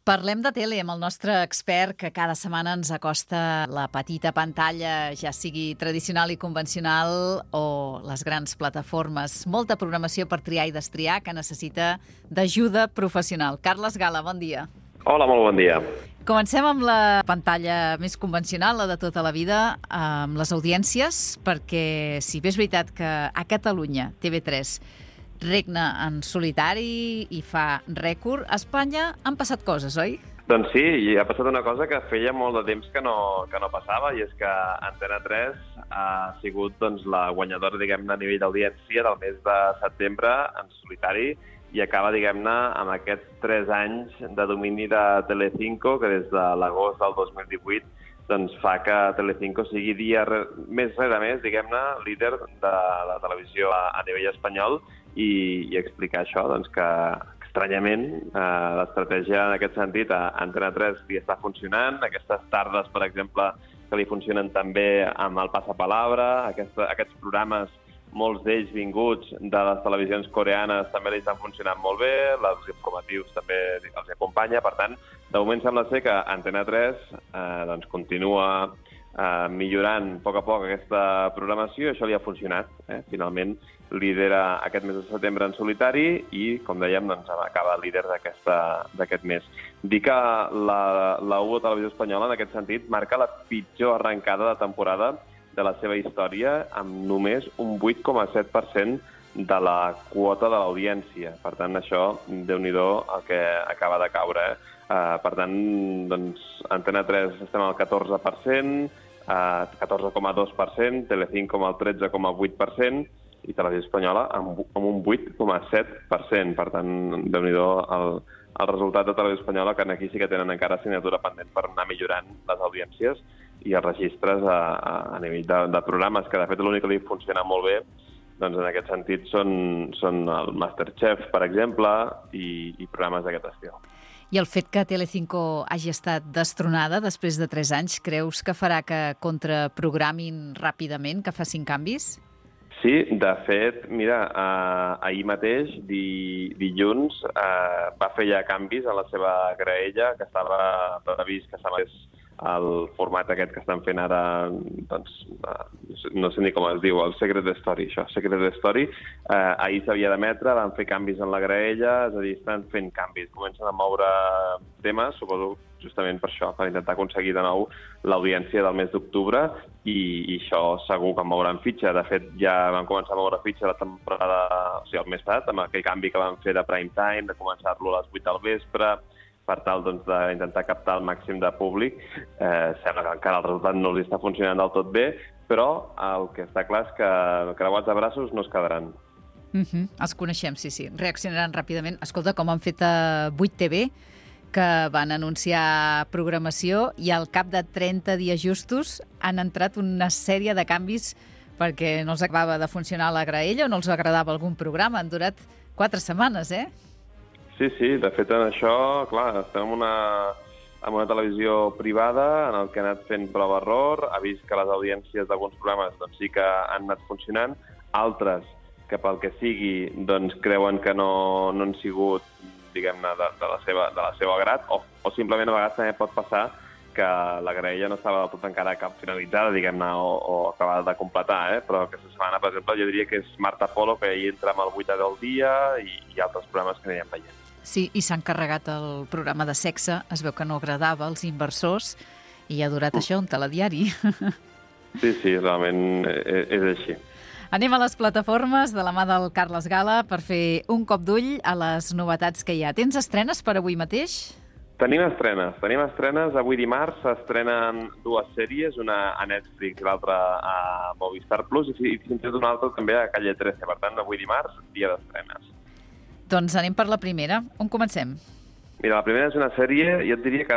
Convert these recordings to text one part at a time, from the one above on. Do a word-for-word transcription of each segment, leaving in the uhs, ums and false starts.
Parlem de tele amb el nostre expert que cada setmana ens acosta la petita pantalla, ja sigui tradicional i convencional, o les grans plataformes. Molta programació per triar i destriar que necessita d'ajuda professional. Carles Gala, bon dia. Hola, molt bon dia. Comencem amb la pantalla més convencional, la de tota la vida, amb les audiències, perquè si bé és veritat que a Catalunya T V tres regna en solitari i fa rècord, a Espanya han passat coses, oi? Doncs sí, i ha passat una cosa que feia molt de temps que no, que no passava, i és que Antena tres ha sigut doncs, la guanyadora, diguem-ne, a nivell d'audiència del mes de setembre en solitari, i acaba, diguem-ne, amb aquests tres anys de domini de Telecinco, que des de l'agost del dos mil divuit doncs, fa que Telecinco sigui dia re... més rere més, diguem-ne, líder de la televisió a, a nivell espanyol, i, i explicar això, doncs, que estranyament eh, l'estratègia en aquest sentit a Antena tres li està funcionant. Aquestes tardes, per exemple, que li funcionen també amb el Passapalabra, aquesta, aquests programes, molts d'ells vinguts de les televisions coreanes, també li estan funcionant molt bé, els informatius també els acompanya. Per tant, de moment sembla ser que Antena tres eh, doncs, continua eh, millorant a poc a poc aquesta programació, i això li ha funcionat. Eh? Finalment lidera aquest mes de setembre en solitari i, com dèiem, doncs, acaba líder d'aquest mes. Dir que la, la U Televisió Espanyola, en aquest sentit, marca la pitjor arrencada de temporada de la seva història, amb només un vuit coma set per cent de la quota de l'audiència. Per tant, això, Déu-n'hi-do el que acaba de caure. Eh? Uh, per tant, doncs, Antena tres estem al catorze per cent, uh, catorze coma dos per cent, Telecinco amb el tretze coma vuit per cent, i Televisió Espanyola amb, amb un vuit coma set per cent. Per tant, Déu-n'hi-do el, el resultat de Televisió Espanyola, que aquí sí que tenen encara assignatura pendent per anar millorant les audiències i els registres a, a, a nivell de, de programes, que de fet l'únic que li funciona molt bé, doncs en aquest sentit són, són el Masterchef, per exemple, i, i programes d'aquest estil. I el fet que Telecinco hagi estat destronada després de tres anys, creus que farà que contraprogramin ràpidament, que facin canvis? Sí, de fet, mira, eh, ahir mateix, di, dilluns, eh, va fer ja canvis a la seva graella, que estava previst que s'anés el format aquest que estan fent ara, doncs, no sé ni com es diu, el Secret Story, això, Secret Story. Eh, ahir s'havia d'emetre, van fer canvis en la graella, és a dir, estan fent canvis, comencen a moure temes, suposo justament per això, per intentar aconseguir de nou l'audiència del mes d'octubre, i, i això segur que mouran fitxa. De fet, ja van començar a moure fitxa la temporada, o sigui, el mes passat, amb aquell canvi que van fer de prime time, de començar-lo a les vuit del vespre, per tal doncs, d'intentar captar el màxim de públic. Eh, sembla que encara el resultat no els està funcionant del tot bé, però el que està clar és que creuats de braços no es quedaran. Uh-huh. Els coneixem, sí, sí. Reaccionaran ràpidament. Escolta, com han fet a vuit T V, que van anunciar programació i al cap de trenta dies justos han entrat una sèrie de canvis perquè no els acabava de funcionar la graella o no els agradava algun programa. Han durat quatre setmanes, eh? Sí, sí, de fet en això, clar, estem en una, en una televisió privada en el que ha anat fent prova-error, ha vist que les audiències d'alguns programes doncs, sí que han anat funcionant, altres que pel que sigui doncs, creuen que no, no han sigut, diguem-ne, de, de, la seva, de la seva grat, o, o simplement a vegades també pot passar que la graella no estava del tot encara cap finalitzada, diguem-ne, o, o acabada de completar, eh? Però aquesta setmana, per exemple, jo diria que és Marta Polo, que hi entra amb el vuitè del dia, i, i altres programes que anirem veient. Sí, i s'han carregat el programa de sexe, es veu que no agradava als inversors, i ha durat mm. això un telediari. Sí, sí, realment és, és així. Anem a les plataformes de la mà del Carles Gala per fer un cop d'ull a les novetats que hi ha. Tens estrenes per avui mateix? Tenim estrenes, tenim estrenes. Avui dimarts s'estrenen dues sèries, una a Netflix i l'altra a Movistar Plus, i fins i tot una altra també a Calle trece. Per tant, avui dimarts, dia d'estrenes. Doncs anem per la primera. On comencem? Mira, la primera és una sèrie, jo et diria que,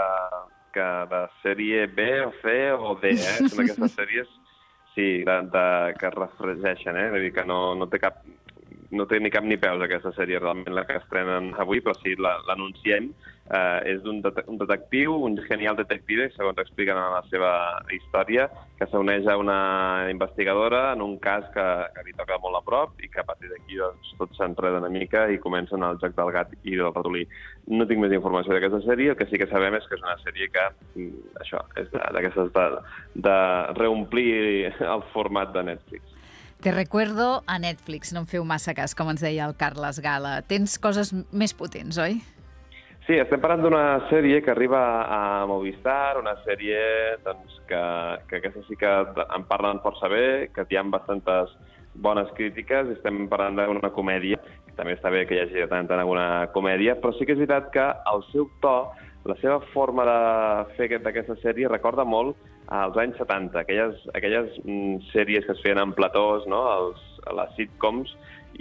que de sèrie B o C o D, eh? Són aquestes sèries, sí, de, de, que es refregeixen, eh? Vull dir que no, no té cap... no té ni cap ni peus aquesta sèrie, realment la que estrenen avui, però sí, l'anunciem. Uh, és un, det un detectiu, un genial detective, segons expliquen en la seva història, que s'uneix a una investigadora en un cas que, que li toca molt a prop i que a partir d'aquí doncs, tot s'enreda una mica i comencen el joc del gat i del ratolí. No tinc més informació d'aquesta sèrie, el que sí que sabem és que és una sèrie que, això, és d'aquestes de, de reomplir el format de Netflix. Te recuerdo a Netflix, no em feu massa cas, com ens deia el Carles Gala. Tens coses més potents, oi? Sí, estem parlant d'una sèrie que arriba a Movistar, una sèrie doncs, que, que aquesta sí que en parlen força bé, que hi ha bastantes bones crítiques, estem parlant d'una comèdia, que també està bé que hi hagi tant alguna comèdia, però sí que és veritat que el seu to, la seva forma de fer d'aquesta sèrie recorda molt als anys setanta, aquelles, aquelles mm, sèries que es feien en platós, no? Els, les sitcoms,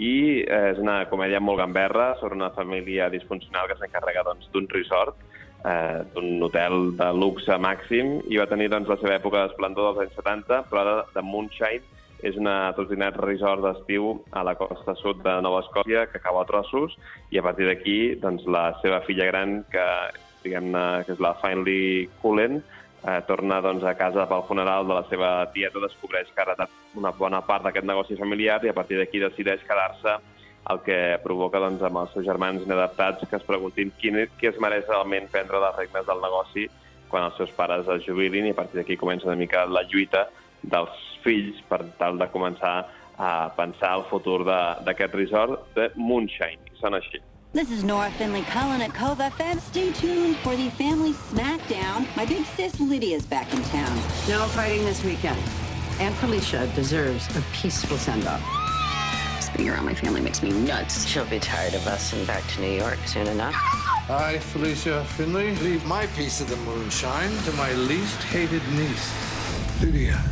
i eh, és una comèdia molt gamberra sobre una família disfuncional que s'encarrega doncs, d'un resort, eh, d'un hotel de luxe màxim, i va tenir doncs, la seva època d'esplendor dels anys setanta, però ara de Moonshine és un trotinat resort d'estiu a la costa sud de Nova Escòcia que acaba a trossos, i a partir d'aquí doncs, la seva filla gran, que, diguem-ne, que és la Finley Cullen, Eh, torna doncs, a casa pel funeral de la seva tieta, descobreix que ha heretat una bona part d'aquest negoci familiar i a partir d'aquí decideix quedar-se, el que provoca doncs, amb els seus germans inadaptats que es preguntin qui, qui es mereix realment prendre les regnes del negoci quan els seus pares es jubilin, i a partir d'aquí comença una mica la lluita dels fills per tal de començar a pensar el futur d'aquest resort de Moonshine. I sona així. This is Nora Finley Cullen at Cove F M. Stay tuned for the Family Smackdown. My big sis Lydia's back in town. No fighting this weekend. Aunt Felicia deserves a peaceful send-off. Being around my family makes me nuts. She'll be tired of us and back to New York soon enough. I, Felicia Finley, leave my piece of the moonshine to my least hated niece, Lydia.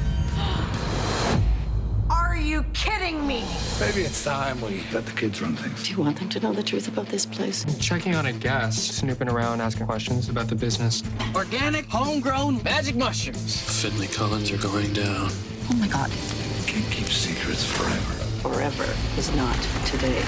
Are you kidding me? Maybe it's time we let the kids run things. Do you want them to know the truth about this place? Checking on a guest, snooping around, asking questions about the business. Organic, homegrown, magic mushrooms. Finley Collins are going down. Oh my God. Can't keep secrets forever. Forever is not today.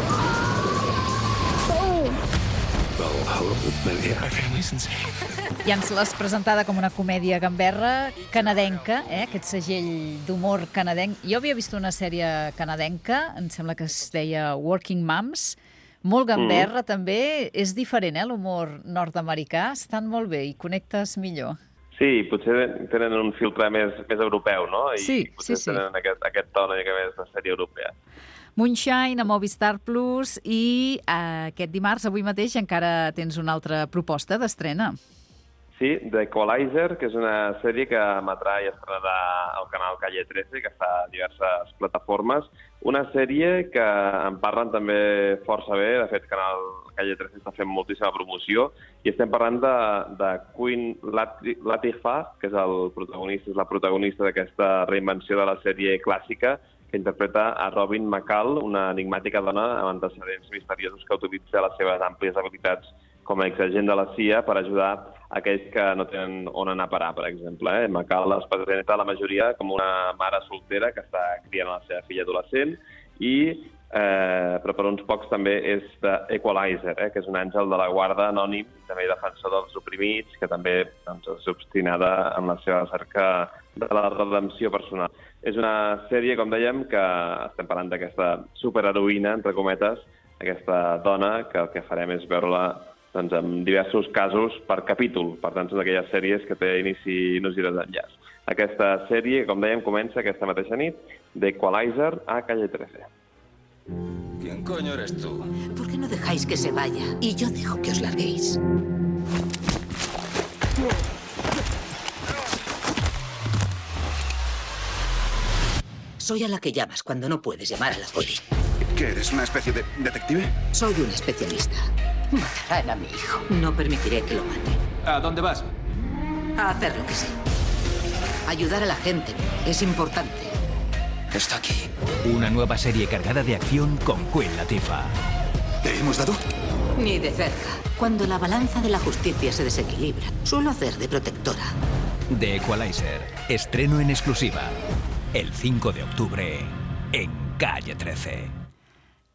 Well, hello, Lydia. My family's insane. Ja ens l'has presentada com una comèdia gamberra canadenca, eh? Aquest segell d'humor canadenc. Jo havia vist una sèrie canadenca, em sembla que es deia Working Moms, molt gamberra mm. també. És diferent, eh, l'humor nord-americà. Estan molt bé i connectes millor. Sí, potser tenen un filtre més, més europeu, no? I sí, potser sí, sí. tenen aquest, aquest to una mica més de sèrie europea. Moonshine a Movistar Plus, i eh, aquest dimarts, avui mateix, encara tens una altra proposta d'estrena. Sí, The Equalizer, que és una sèrie que emetrà i estrenarà al canal Calle trece, que està a diverses plataformes. Una sèrie que en parlen també força bé, de fet, el canal Calle trece està fent moltíssima promoció, i estem parlant de, de Queen Latifah, que és, el protagonista, és la protagonista d'aquesta reinvenció de la sèrie clàssica, que interpreta a Robin McCall, una enigmàtica dona amb antecedents misteriosos que utilitza les seves àmplies habilitats com a exagent de la C I A per ajudar aquells que no tenen on anar a parar, per exemple. Eh? McCall es presenta a la majoria com una mare soltera que està criant la seva filla adolescent, i, eh, però per uns pocs també és de Equalizer, eh? que és un àngel de la guarda anònim, també defensor dels oprimits, que també doncs, és obstinada en la seva cerca de la redempció personal. És una sèrie, com dèiem, que estem parlant d'aquesta superheroïna, entre cometes, aquesta dona, que el que farem és veure-la doncs, en diversos casos per capítol. Per tant, són d'aquelles sèries que té inici i no gira d'enllaç. Aquesta sèrie, com dèiem, comença aquesta mateixa nit, de Equalizer a Calle trece. ¿Quién coño eres tú? ¿Por qué no dejáis que se vaya? Y yo dejo que os larguéis. Soy a la que llamas cuando no puedes llamar a la poli. ¿Qué eres, una especie de detective? Soy un especialista. Matarán a mi hijo. No permitiré que lo maten. ¿A dónde vas? A hacer lo que sé. Ayudar a la gente es importante. Está aquí. Una nueva serie cargada de acción con Queen Latifah. ¿Te hemos dado? Ni de cerca. Cuando la balanza de la justicia se desequilibra, suelo hacer de protectora. The Equalizer. Estreno en exclusiva. El cinco de octubre en Calle trece.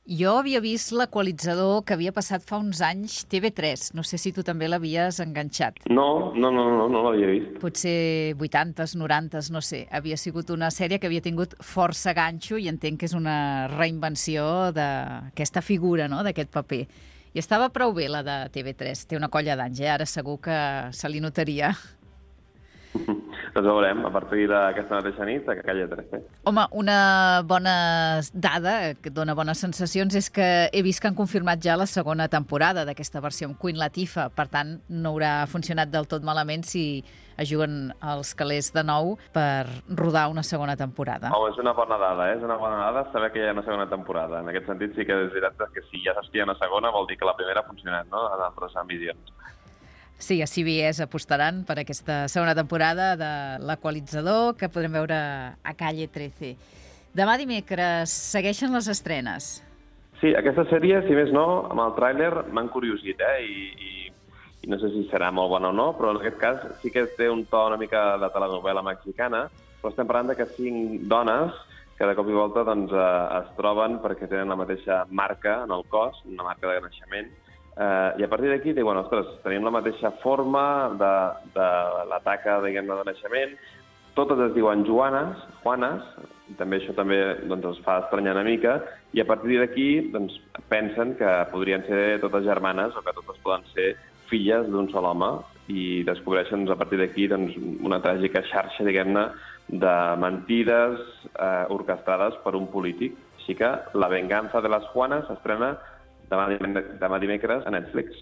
Jo havia vist l'equalitzador que havia passat fa uns anys T V tres. No sé si tu també l'havies enganxat. No, no, no, no, no l'havia vist. Potser vuitantes, norantes, no sé. Havia sigut una sèrie que havia tingut força ganxo i entenc que és una reinvenció d'aquesta figura, no?, d'aquest paper. I estava prou bé la de T V tres. Té una colla d'anys, eh? Ara segur que se li notaria. Doncs veurem, a partir d'aquesta mateixa nit, a Calle trece. Home, una bona dada que dona bones sensacions és que he vist que han confirmat ja la segona temporada d'aquesta versió amb Queen Latifah. Per tant, no haurà funcionat del tot malament si ajuguen els calés de nou per rodar una segona temporada. Home, és una bona dada, eh? És una bona dada saber que hi ha una segona temporada. En aquest sentit, sí que és veritat que si ja s'estia una segona vol dir que la primera ha funcionat, no?, en altres emissions. Sí, a C B S apostaran per aquesta segona temporada de l'equalitzador que podrem veure a Calle trece. Demà dimecres segueixen les estrenes. Sí, aquesta sèrie, si més no, amb el tràiler m'han curiosit, eh? I, i, i no sé si serà molt bona o no, però en aquest cas sí que té un to una mica de telenovela mexicana, però estem parlant de que cinc dones que de cop i volta doncs, es troben perquè tenen la mateixa marca en el cos, una marca de naixement. Uh, I a partir d'aquí diuen, ostres, tenim la mateixa forma de, de l'ataca, diguem-ne, de naixement. Totes es diuen Joanes, Juanes, i també això també doncs, es fa estranyar una mica, i a partir d'aquí doncs, pensen que podrien ser totes germanes o que totes poden ser filles d'un sol home, i descobreixen doncs, a partir d'aquí doncs, una tràgica xarxa, diguem-ne, de mentides eh, orquestrades per un polític. Així que La venganza de las Juanes s'estrena demà, demà dimecres a Netflix.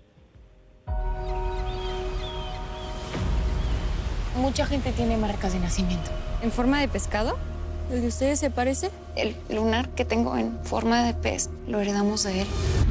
Mucha gente tiene marcas de nacimiento. ¿En forma de pescado? ¿El de ustedes se parece? El lunar que tengo en forma de pez lo heredamos de él.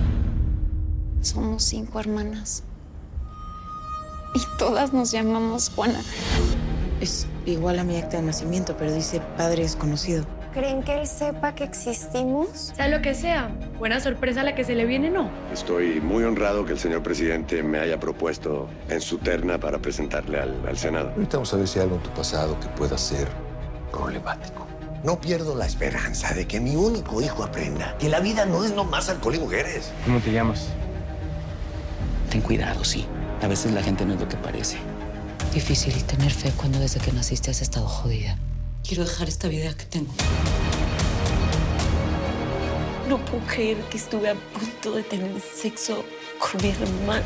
Somos cinco hermanas. Y todas nos llamamos Juana. Es igual a mi acta de nacimiento, pero dice padre desconocido. ¿Creen que él sepa que existimos? Sea lo que sea, buena sorpresa la que se le viene, ¿no? Estoy muy honrado que el señor presidente me haya propuesto en su terna para presentarle al, al Senado. Ahorita vamos a ver si hay algo en tu pasado que pueda ser problemático. No pierdo la esperanza de que mi único hijo aprenda que la vida no es nomás alcohol y mujeres. ¿Cómo te llamas? Ten cuidado, sí. A veces la gente no es lo que parece. Difícil tener fe cuando desde que naciste has estado jodida. Quiero dejar esta vida que tengo. No puedo creer que estuve a punto de tener sexo con mi hermano.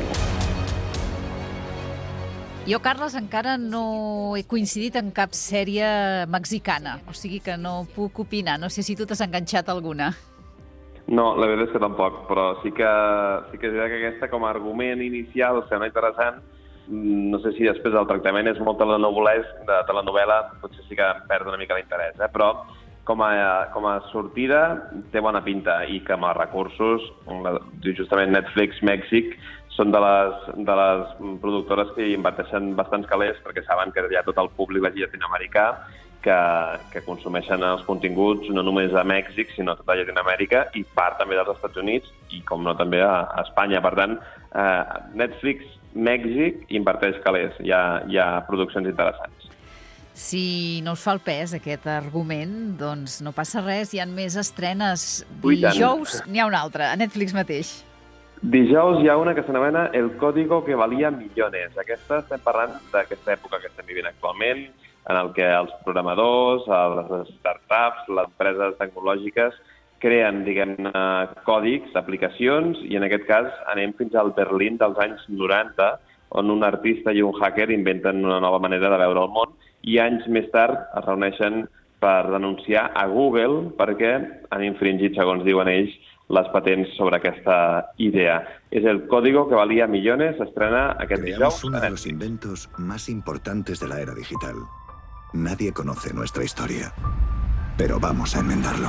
Jo, Carles, encara no he coincidit en cap sèrie mexicana, o sigui que no puc opinar. No sé si tu t'has enganxat alguna. No, la veritat és que tampoc, però sí que, sí que és veritat que aquesta com a argument inicial sembla interessant. No sé si després del tractament és molt telenovelesc, de telenovela, potser sí que em perd una mica l'interès, eh? Però com a, com a sortida té bona pinta i que amb els recursos, justament Netflix Mèxic, són de les, de les productores que hi inverteixen bastants calés perquè saben que hi ha tot el públic llatinoamericà que, que consumeixen els continguts no només a Mèxic, sinó a tota Llatinoamèrica i part també dels Estats Units i, com no, també a, a Espanya. Per tant, eh, Netflix Mèxic inverteix calés, hi ha, hi ha produccions interessants. Si no us fa el pes aquest argument, doncs no passa res, hi ha més estrenes. Dijous n'hi ha una altra, a Netflix mateix. Dijous hi ha una que s'anomena El código que valía millones. Aquesta estem parlant d'aquesta època que estem vivint actualment, en el que els programadors, les startups, les empreses tecnològiques creen, diguem-ne, còdics, aplicacions, i en aquest cas anem fins al Berlín dels anys noranta, on un artista i un hacker inventen una nova manera de veure el món, i anys més tard es reuneixen per denunciar a Google perquè han infringit, segons diuen ells, les patents sobre aquesta idea. És El código que valía millones, s'estrena aquest dijous. Creamos uno de los inventos más importantes de la era digital. Nadie conoce nuestra historia, pero vamos a enmendarlo.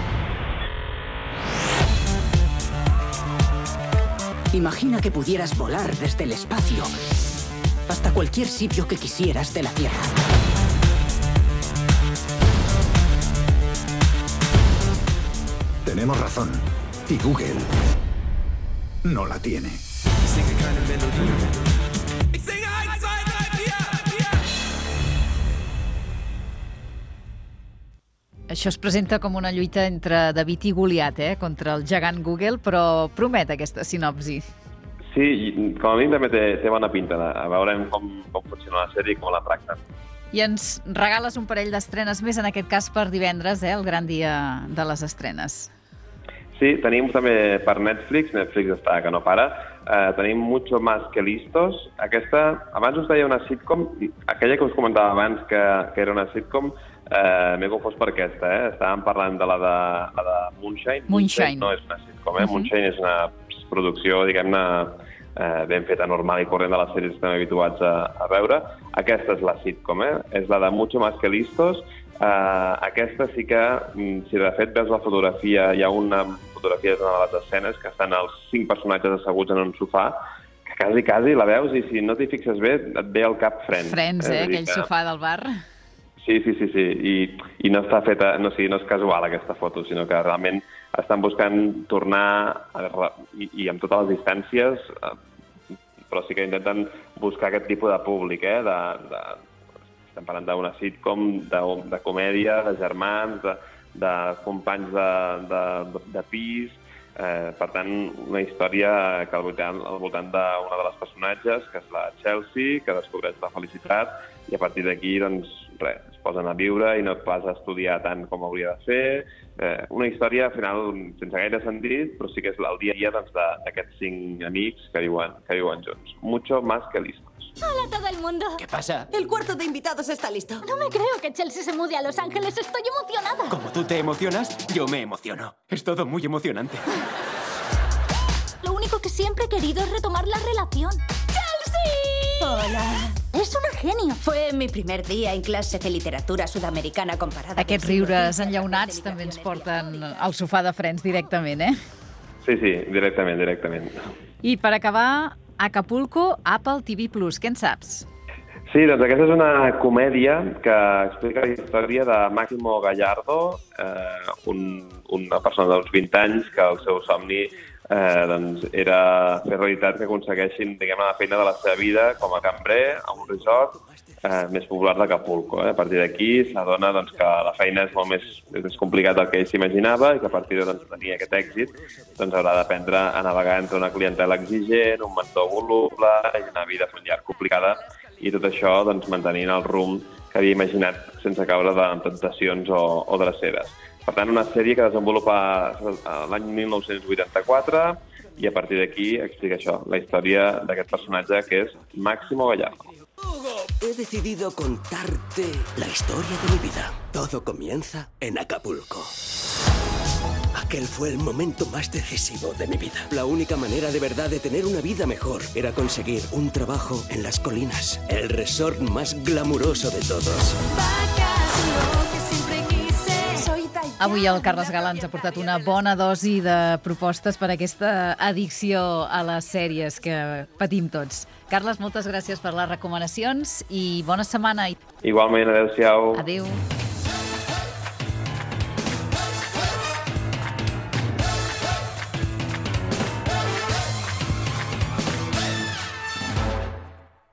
Imagina que pudieras volar desde el espacio hasta cualquier sitio que quisieras de la Tierra. Tenemos razón. Y Google no la tiene. Això es presenta com una lluita entre David i Goliat, eh? Contra el gegant Google, però promet aquesta sinopsi. Sí, com a mínim també té, té bona pinta. A veurem com, com funciona la sèrie i com la tracten. I ens regales un parell d'estrenes més, en aquest cas per divendres, eh? El gran dia de les estrenes. Sí, tenim també per Netflix, Netflix està que no para, eh, tenim Mucho Más que Listos. Aquesta, abans us deia una sitcom, aquella que us comentava abans que, que era una sitcom, eh, m'he confós per aquesta, eh? Estàvem parlant de la de, la de Moonshine. Moonshine. No és una sitcom, eh? Uh-huh. Moonshine és una producció, diguem-ne, eh, ben feta, normal i corrent de les sèries que estem habituats a, a veure. Aquesta és la sitcom, eh? És la de Mucho Más que Listos. Uh, aquesta sí que, si de fet veus la fotografia, hi ha una fotografia d'una de les escenes que estan els cinc personatges asseguts en un sofà, que quasi, quasi la veus i si no t'hi fixes bé, et ve al cap Friends. Friends, eh? Aquell que... sofà del bar. Sí, sí, sí, sí. I, i no està feta, no, sí, no és casual aquesta foto, sinó que realment estan buscant tornar, a, i, i amb totes les distàncies, però sí que intenten buscar aquest tipus de públic, eh? De, de, estem parlant d'una sitcom, de, de comèdia, de germans, de, de companys de, de, de pis. Eh, per tant, una història que al voltant, al voltant d'una de les personatges, que és la Chelsea, que descobreix la felicitat, i a partir d'aquí, doncs, res, es posen a viure i no pas a estudiar tant com hauria de fer. Eh, una història, al final, sense gaire sentit, però sí que és el dia a dia doncs, d'aquests cinc amics que viuen, que viuen junts. Mucho Más que Listos. Hola a todo el mundo. ¿Qué pasa? El cuarto de invitados está listo. No me creo que Chelsea se mude a Los Ángeles. Estoy emocionada. Como tú te emocionas, yo me emociono. Es todo muy emocionante. Lo único que siempre he querido es retomar la relación. ¡Chelsea! Hola. Es una genio. Fue mi primer día en clase de literatura sudamericana comparada. Aquests riures enllaunats també ens porten al sofà de Friends directament, eh? Sí, sí, directament, directament. I per acabar, Acapulco, Apple T V plus. Què en saps? Sí, doncs aquesta és una comèdia que explica la història de Máximo Gallardo, eh, un, una persona d'uns vint anys que el seu somni eh, doncs era fer realitat que aconsegueixin, diguem, la feina de la seva vida com a cambrer a un resort eh, més popular d'Acapulco. Eh? A partir d'aquí s'adona doncs, que la feina és molt més, és més complicat del que ell s'imaginava i que a partir de doncs, tenir aquest èxit doncs, haurà d'aprendre a navegar entre una clientela exigent, un mentor voluble i una vida familiar complicada, i tot això doncs, mantenint el rumb que havia imaginat sense caure en temptacions o, o dreceres. Per tant, una sèrie que desenvolupa l'any mil nou-cents vuitanta-quatre i a partir d'aquí explica això, la història d'aquest personatge que és Máximo Gallardo. He decidido contarte la historia de mi vida. Todo comienza en Acapulco. Aquel fue el momento más decisivo de mi vida. La única manera de verdad de tener una vida mejor era conseguir un trabajo en las colinas, el resort más glamuroso de todos. Avui el Carles Gala ens ha portat una bona dosi de propostes per a aquesta addicció a les sèries que patim tots. Carles, moltes gràcies per les recomanacions i bona setmana. Igualment, adéu-siau. Adéu.